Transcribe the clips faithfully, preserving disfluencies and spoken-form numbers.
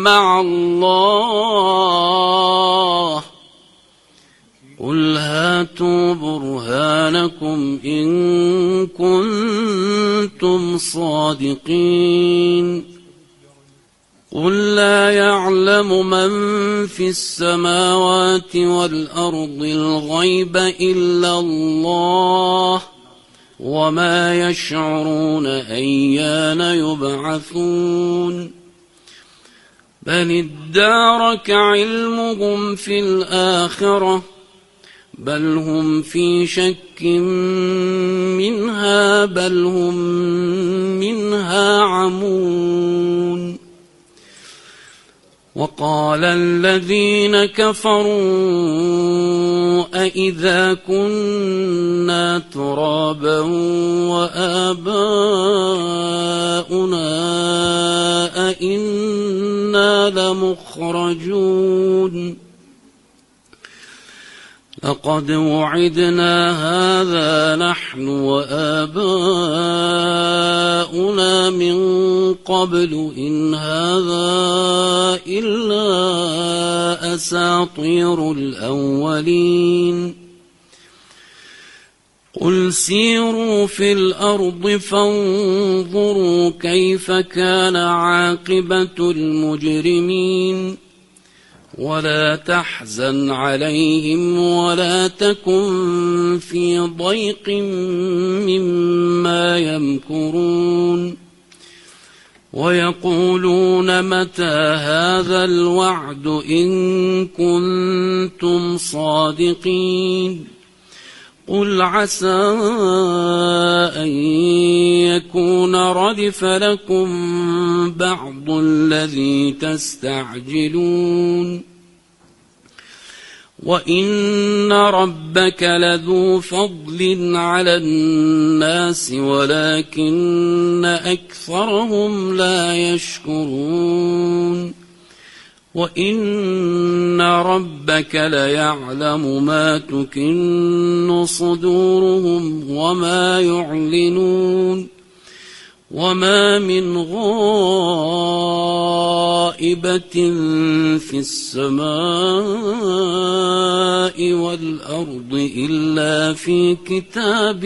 مع الله قل هاتوا برهانكم إن كنتم صادقين قل لا يعلم من في السماوات والأرض الغيب إلا الله وما يشعرون أيان يبعثون بل ادارك علمهم في الآخرة بل هم في شك منها بل هم منها عمون وقال الذين كفروا أإذا كنا ترابا وآباؤنا أإنا لمخرجون لقد وعدنا هذا نحن وآباؤنا من قبل إن هذا إلا أساطير الأولين قل سيروا في الأرض فانظروا كيف كان عاقبة المجرمين ولا تحزن عليهم ولا تكن في ضيق مما يمكرون ويقولون متى هذا الوعد إن كنتم صادقين قل عسى أن يكون ردف لكم بعض الذي تستعجلون وإن ربك لذو فضل على الناس ولكن أكثرهم لا يشكرون وإن ربك ليعلم ما تكن صدورهم وما يعلنون وما من غائبة في السماء والأرض إلا في كتاب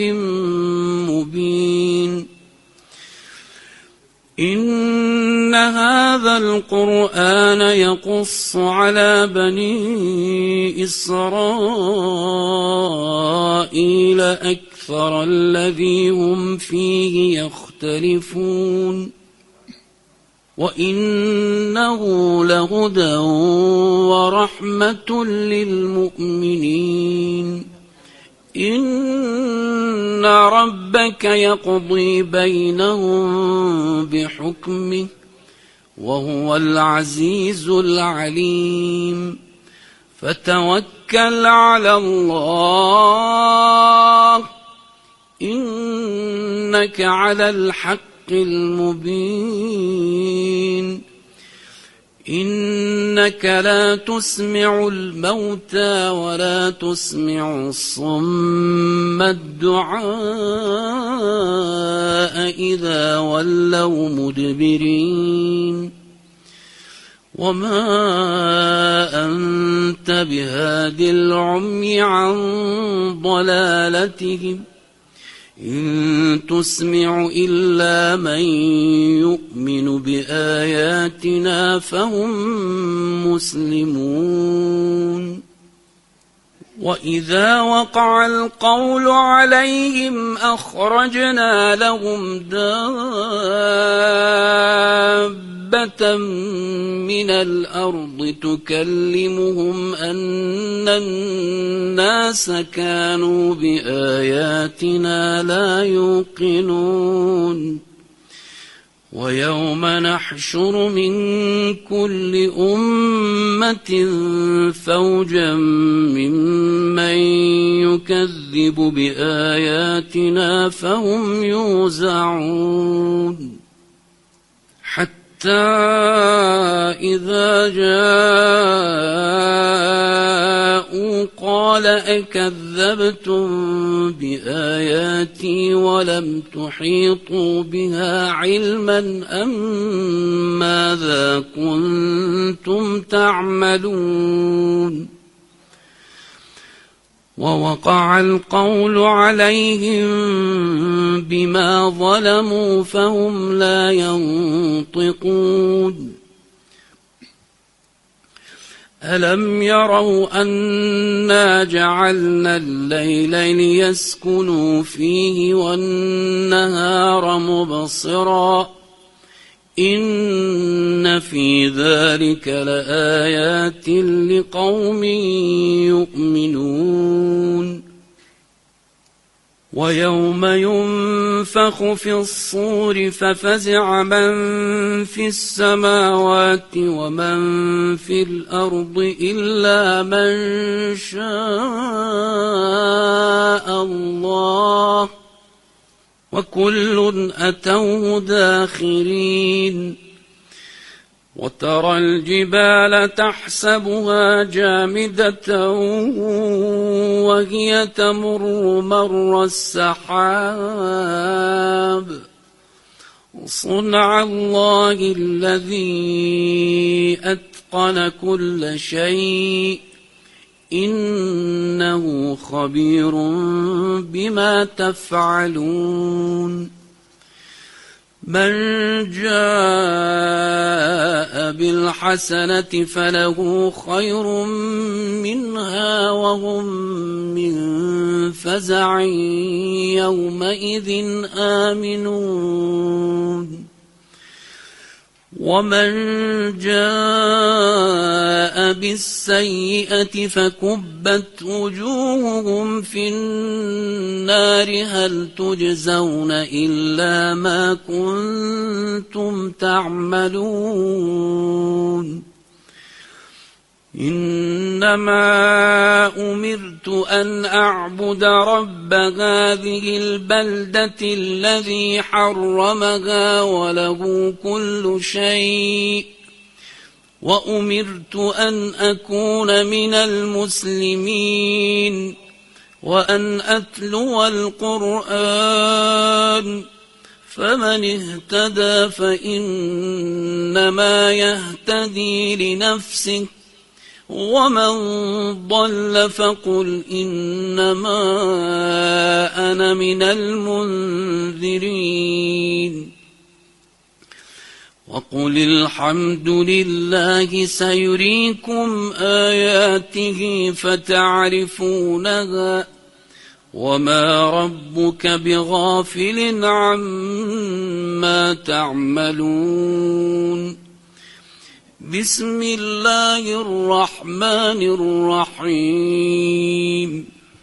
مبين إن هذا القرآن يقص على بني إسرائيل أكثر الذي هم فيه يختلفون وإنه لهدى ورحمة للمؤمنين إن ربك يقضي بينهم بحكمه وهو العزيز العليم فتوكل على الله إنك على الحق المبين إنك لا تسمع الموتى ولا تسمع الصم الدعاء إذا ولوا مدبرين وما أنت بهاد العمي عن ضلالتهم إن تسمع إلا من يؤمن بآياتنا فهم مسلمون وإذا وقع القول عليهم أخرجنا لهم دابة من الأرض تكلمهم أن الناس كانوا بآياتنا لا يوقنون ويوم نحشر من كل أمة فوجا ممن يكذب بآياتنا فهم يوزعون حتى إذا جاءوا قال أكذبتم بآياتي ولم تحيطوا بها علما أم ماذا ما كنتم تعملون ووقع القول عليهم بما ظلموا فهم لا ينطقون ألم يروا أنا جعلنا الليل ليسكنوا فيه والنهار مبصرا إن في ذلك لآيات لقوم يؤمنون ويوم ينفخ في الصور ففزع من في السماوات ومن في الأرض إلا من شاء الله وكل أتوه داخرين وترى الجبال تحسبها جامدة وهي تمر مر السحاب صنع الله الذي أتقن كل شيء إنه خبير بما تفعلون من جاء بالحسنة فله خير منها وهم من فزع يومئذ آمنون ومن جاء بالسيئة فكبت وجوههم في النار هل تجزون إلا ما كنتم تعملون إنما أمرت أن أعبد رب هذه البلدة الذي حرمها وله كل شيء وأمرت أن أكون من المسلمين وأن أتلو القرآن فمن اهتدى فإنما يهتدي لنفسه ومن ضل فقل إنما أنا من المنذرين وقل الحمد لله سيريكم آياته فتعرفونها وما ربك بغافل عما تعملون بسم الله الرحمن الرحيم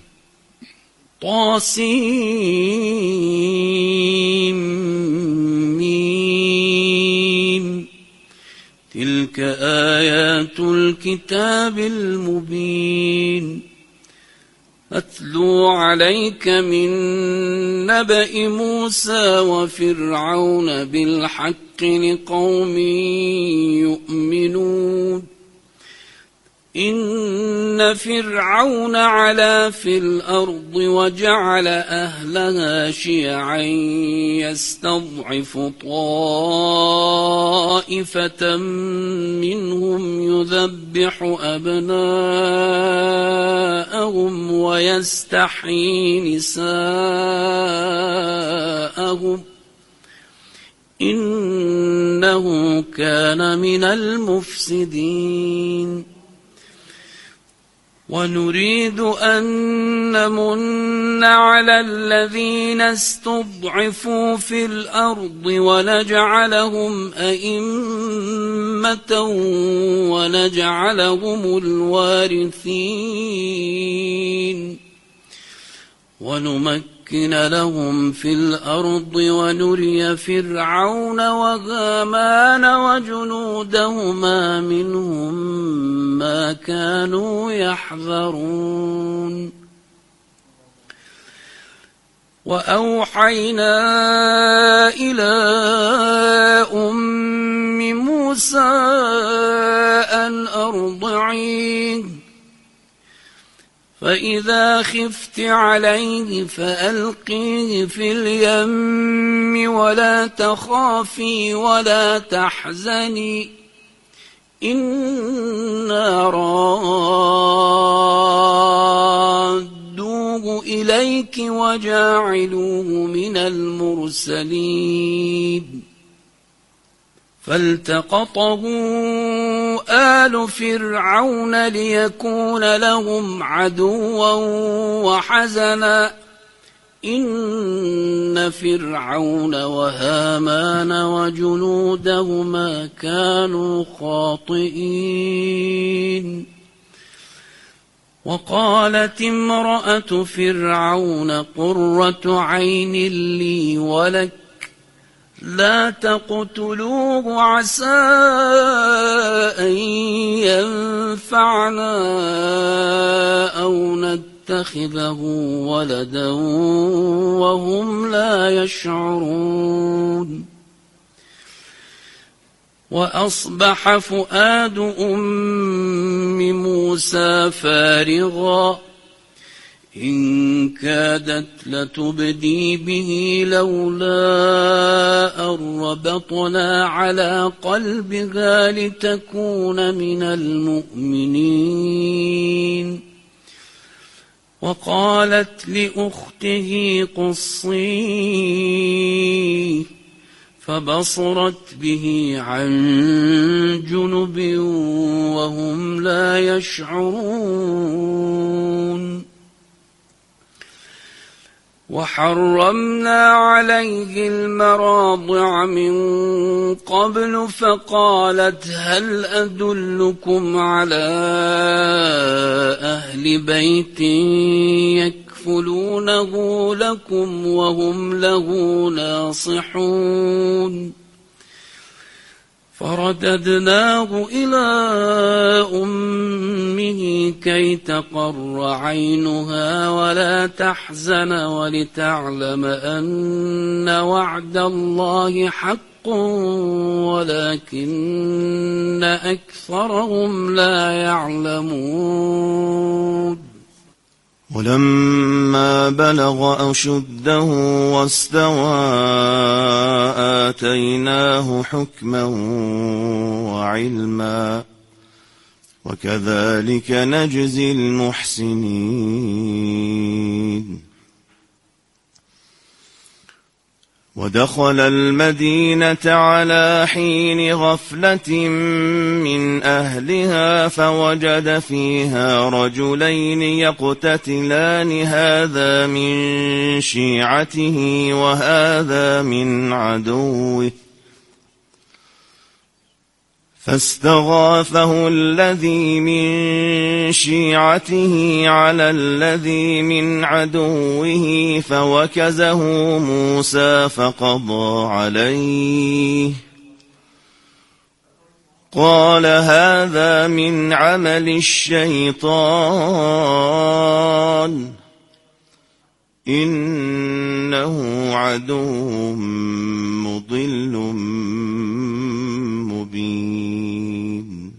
طاسيم تلك آيات الكتاب المبين أتلو عليك من نبأ موسى وفرعون بالحق لقوم يؤمنون إن فرعون علا في الأرض وجعل أهلها شيعا يستضعف طائفة منهم يذبح أبناءهم ويستحيي نساءهم إنه كان من المفسدين ونريد أن نمن على الذين استضعفوا في الأرض ونجعلهم أئمة ونجعلهم الوارثين ونمكن لهم في الأرض ونري فرعون وهامان وجنودهما منهم ما كانوا يحذرون وأوحينا إلى أم موسى أن أرضعيه فإذا خفت عليه فألقيه في اليم ولا تخافي ولا تحزني إنا رادوه إليك وجاعلوه من المرسلين فالتقطه آل فرعون ليكون لهم عدوا وحزنا إن فرعون وهامان وجنودهما كانوا خاطئين وقالت امرأة فرعون قرة عين لي ولك لا تقتلوه عسى أن ينفعنا أو نتخذه ولدا وهم لا يشعرون وأصبح فؤاد أم موسى فارغا إن كادت لتبدي به لولا أن ربطنا على قلبها لتكون من المؤمنين وقالت لأخته قصيه فبصرت به عن جنب وهم لا يشعرون وحرمنا عليه المراضع من قبل فقالت هل أدلكم على أهل بيت يكفلونه لكم وهم له ناصحون فرددناه إلى أمه كي تقر عينها ولا تحزن ولتعلم أن وعد الله حق ولكن أكثرهم لا يعلمون ولما بلغ أشده واستوى آتيناه حكما وعلما وكذلك نجزي المحسنين ودخل المدينة على حين غفلة من أهلها فوجد فيها رجلين يقتتلان هذا من شيعته وهذا من عدوه فاستغاثه الذي من شيعته على الذي من عدوه فوكزه موسى فقضى عليه قال هذا من عمل الشيطان إنه عدو مضل مبين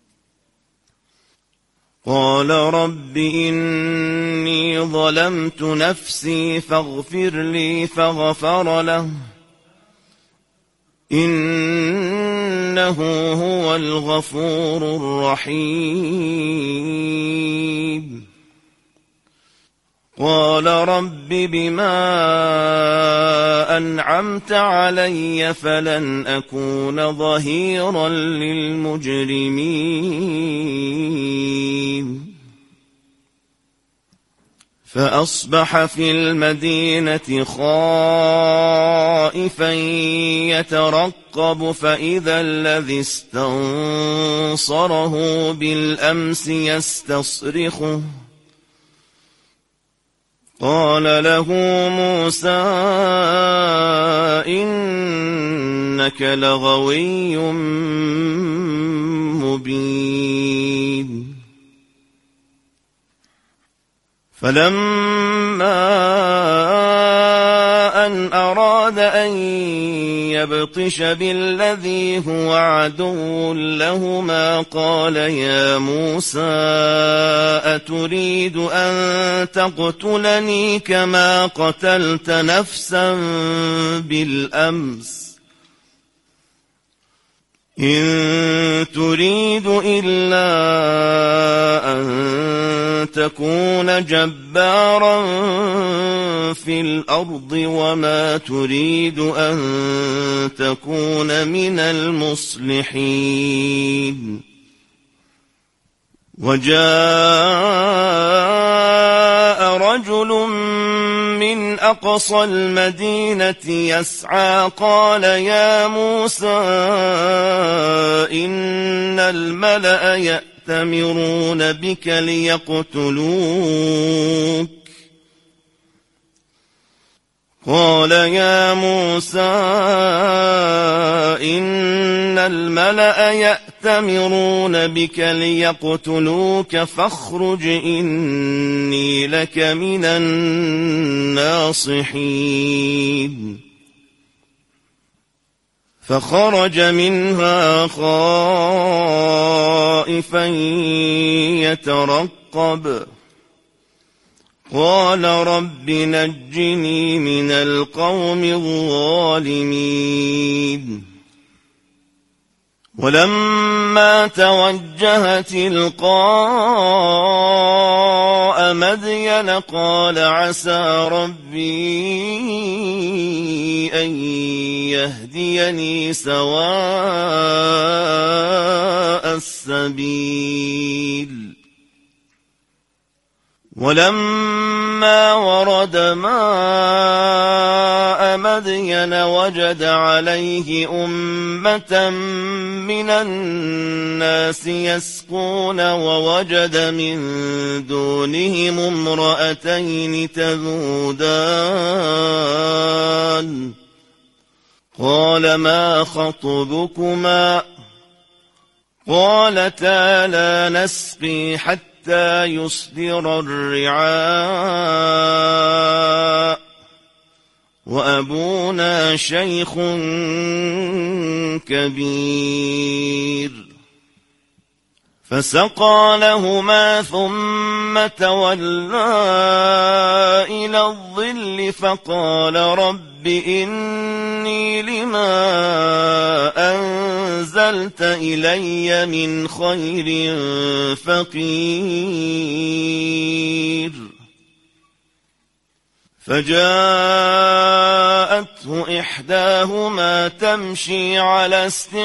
قال رب إني ظلمت نفسي فاغفر لي فغفر له إنه هو الغفور الرحيم قال رب بما أنعمت علي فلن أكون ظهيرا للمجرمين فأصبح في المدينة خائفا يترقب فإذا الذي استنصره بالأمس يستصرخه قال له موسى إنك لغوي مبين فلما أن أراد أن يبطش بالذي هو عدو لهما قال يا موسى أتريد أن تقتلني كما قتلت نفسا بالأمس إن تريد إلا أن تكون جبارا في الأرض وما تريد أن تكون من المصلحين. وجاء رجل من أقصى المدينة يسعى قال يا موسى إن الملأ يأتمرون بك ليقتلوك قال يا موسى إن الملأ يأتمرون بك ليقتلوك فاخرج إني لك من الناصحين. فخرج منها خائفا يترقب قال رب نجني من القوم الظالمين. ولما توجه تلقاء مدين قال عسى ربي أن يهديني سواء السبيل. ولما ورد ماء مدين وجد عليه أمة من الناس يسقون ووجد من دونهم امرأتين تذودان قال ما خطبكما قالتا لا نسقي حتى حتى يصدر الرعاء وأبونا شيخ كبير. فسقى لهما ثم تولى إلى الظل فقال رب إني لما أنزلت إلي من خير فقير. فجاءته إحداهما تمشي على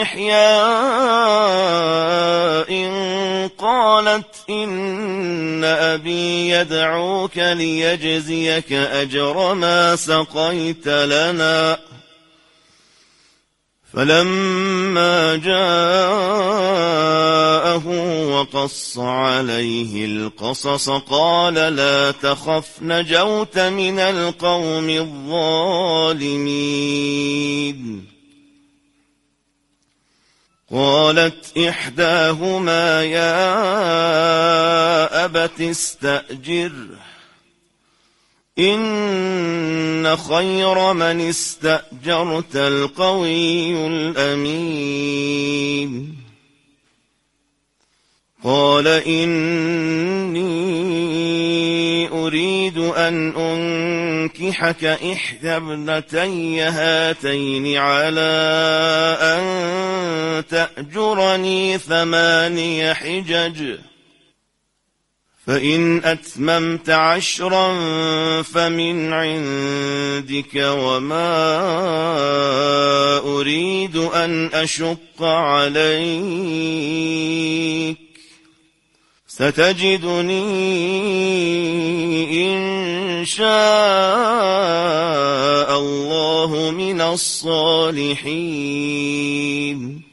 استحياء قالت إن أبي يدعوك ليجزيك أجر ما سقيت لنا. فلما جاءه وقص عليه القصص قال لا تخف نجوت من القوم الظالمين. قالت إحداهما يا أبت استأجره إن خير من استأجرت القوي الأمين. قال إني أريد أن أنكحك إحدى ابنتي هاتين على أن تأجرني ثماني حجج فإن أتممت عشرا فمن عندك وما أريد أن أشق عليك ستجدني إن شاء الله من الصالحين.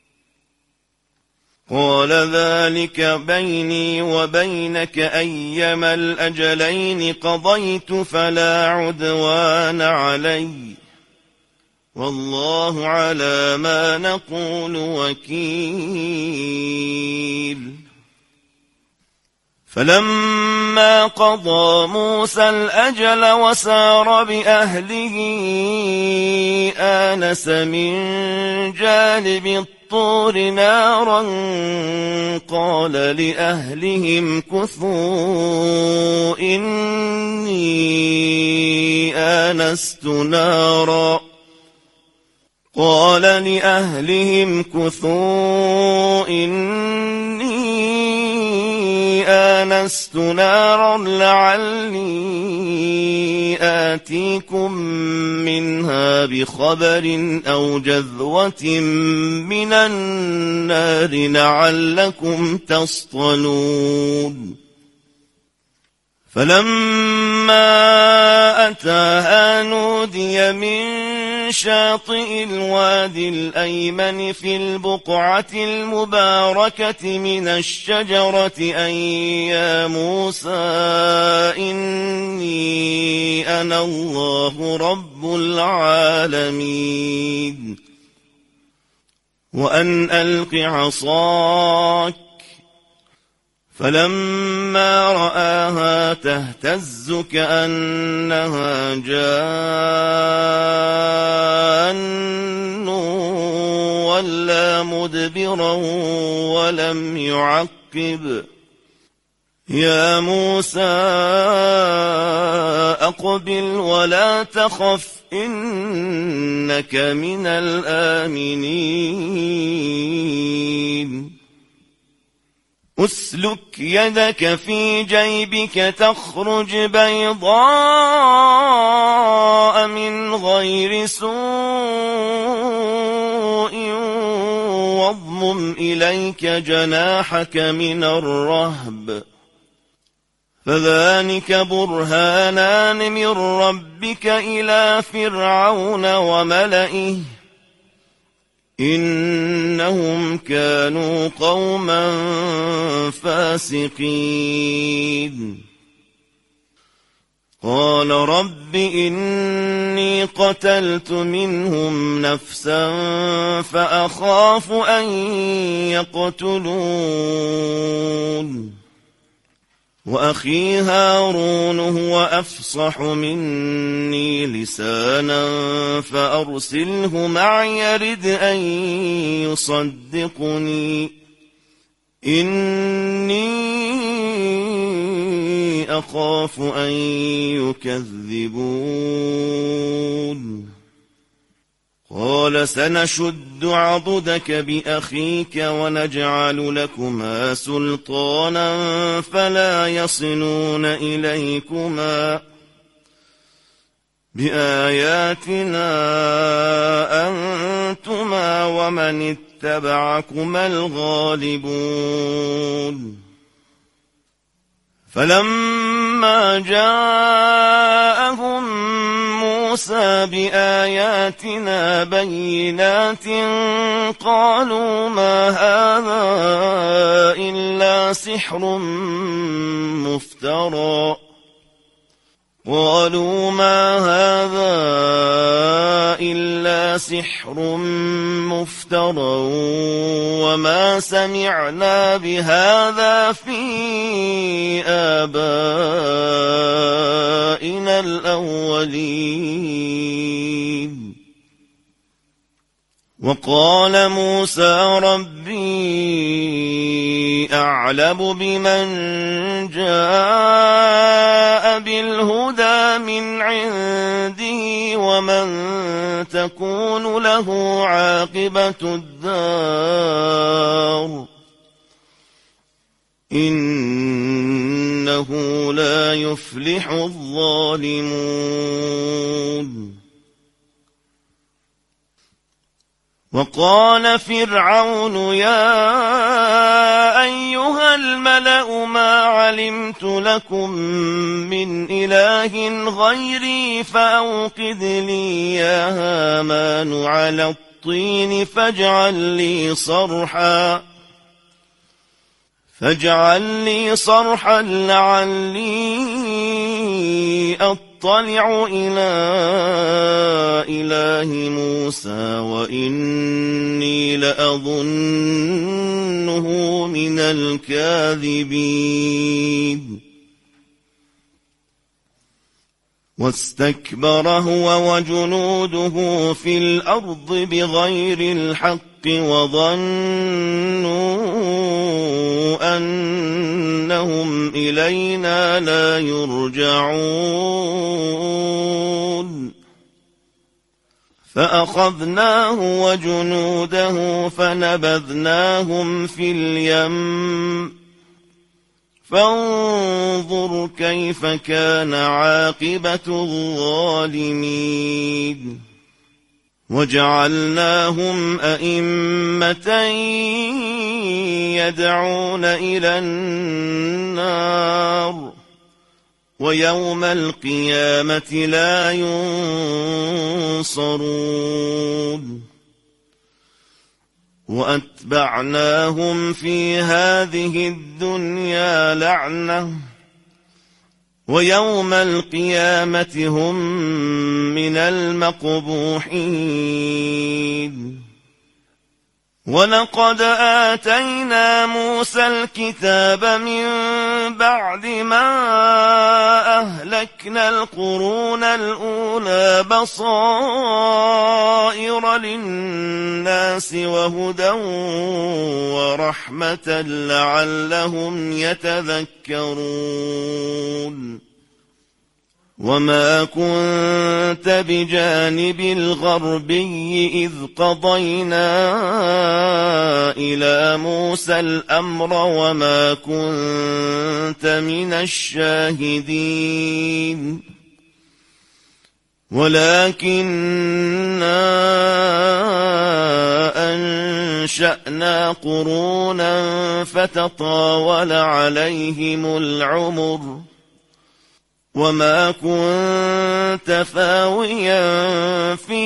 قال ذلك بيني وبينك أيما الأجلين قضيت فلا عدوان علي والله على ما نقول وكيل. فلما قضى موسى الأجل وسار بأهله آنس من جانب الطور نارا قال لأهلهم كثوا إني آنست نارا قال لأهلهم كثوا إني آنست نارا لعلي آتيكم منها بخبر أو جذوة من النار لعلكم تصطلون فلما أتاها نودي من شاطئ الوادي الأيمن في البقعة المباركة من الشجرة أن يا موسى إني أنا الله رب العالمين وأن ألق عصاك فلما رآها تهتز كأنها جان ولا مدبرا ولم يعقب يا موسى أقبل ولا تخف إنك من الآمنين أسلك يدك في جيبك تخرج بيضاء من غير سوء واضمم إليك جناحك من الرهب فذلك برهانان من ربك إلى فرعون وملئه إنهم كانوا قوما فاسقين قال رب إني قتلت منهم نفسا فأخاف أن يقتلون وأخي هارون هو أفصح مني لسانا فأرسله معي يرد أن يصدقني إني أخاف أن يكذبون قال سنشد عضدك بأخيك ونجعل لكما سلطانا فلا يصلون إليكما بآياتنا أنتما ومن اتبعكما الغالبون فلما جاءهم موسى بآياتنا بينات قالوا ما هذا إلا سحر مفترى قالوا ما هذا إلا سحر مفترى وما سمعنا بهذا في آبائنا الأولين وقال موسى ربي أعلم بمن جاء بالهدى من عنده ومن تكون له عاقبة الدار إنه لا يفلح الظالمون وقال فرعون يا أيها الملأ ما علمت لكم من إله غيري فأوقد لي يا هامان على الطين فاجعل لي صرحا فاجعل لي صرحا لعلي أطلع إلى إله موسى وإني لأظنه من الكاذبين واستكبر هو وجنوده في الأرض بغير الحق وظنوا أنهم إلينا لا يرجعون فأخذناه وجنوده فنبذناهم في اليم فانظر كيف كان عاقبة الظالمين وجعلناهم أئمة يدعون إلى النار ويوم القيامة لا ينصرون وأتبعناهم في هذه الدنيا لعنة ويوم القيامة هم من المقبوحين ولقد آتينا موسى الكتاب من بعد ما أهلكنا القرون الأولى بصائر للناس وهدى ورحمة لعلهم يتذكرون وما كنت بجانب الغربي إذ قضينا إلى موسى الأمر وما كنت من الشاهدين ولكننا أنشأنا قرونا فتطاول عليهم العمر وما كنت ثاويا في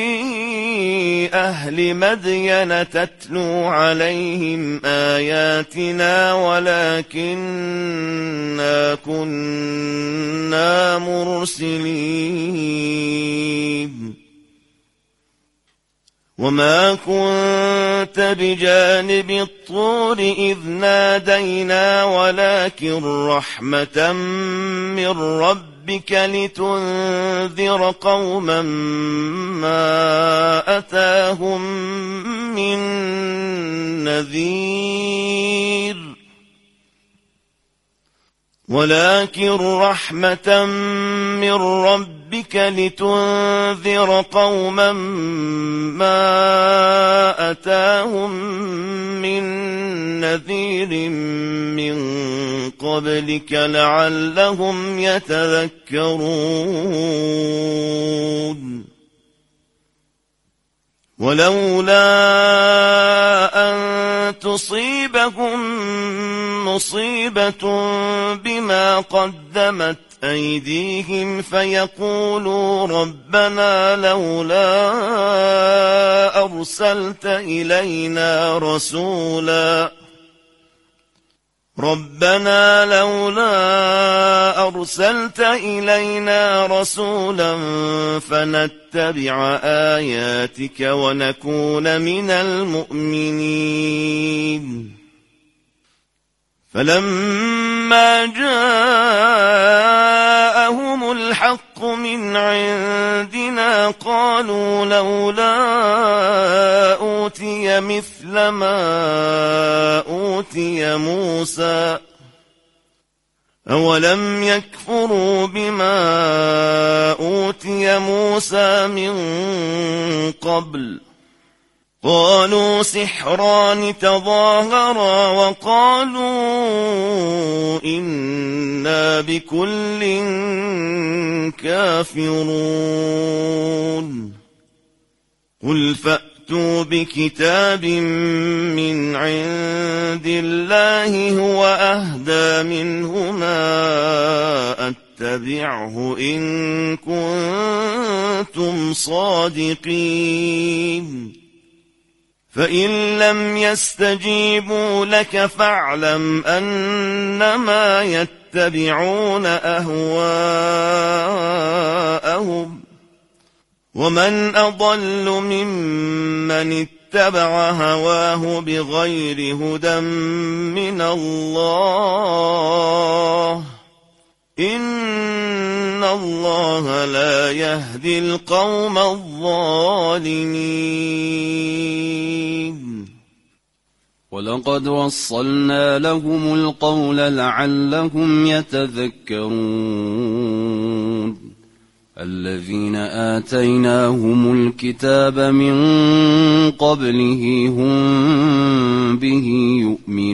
أهل مدين تتلو عليهم آياتنا ولكننا كنا مرسلين وما كنت بجانب الطور إذ نادينا ولكن رحمة من ربك لتنذر قوما ما أتاهم من نذير ولكن رحمة من ربك لتنذر قوما ما أتاهم من نذير من قبلك لعلهم يتذكرون ولولا أن تصيبهم مصيبة بما قدمت أيديهم فيقولوا ربنا لولا أرسلت إلينا رسولا ربنا لولا أرسلت إلينا رسولا فنتبع آياتك ونكون من المؤمنين فلما جاءهم الحق من عندنا قالوا لولا أوتي مثل ما أوتي موسى أولم يكفروا بما أوتي موسى من قبل قالوا سحران تظاهرا وقالوا إنا بكل كافرون قل فأتوا بكتاب من عند الله هو أهدى منهما أتبعه إن كنتم صادقين فإن لم يستجيبوا لك فاعلم أنما يتبعون أهواءهم ومن أضل ممن اتبع هواه بغير هدى من الله إن الله لا يهدي القوم الظالمين ولقد وصلنا لهم القول لعلهم يتذكرون الذين آتيناهم الكتاب من قبله هم به يؤمنون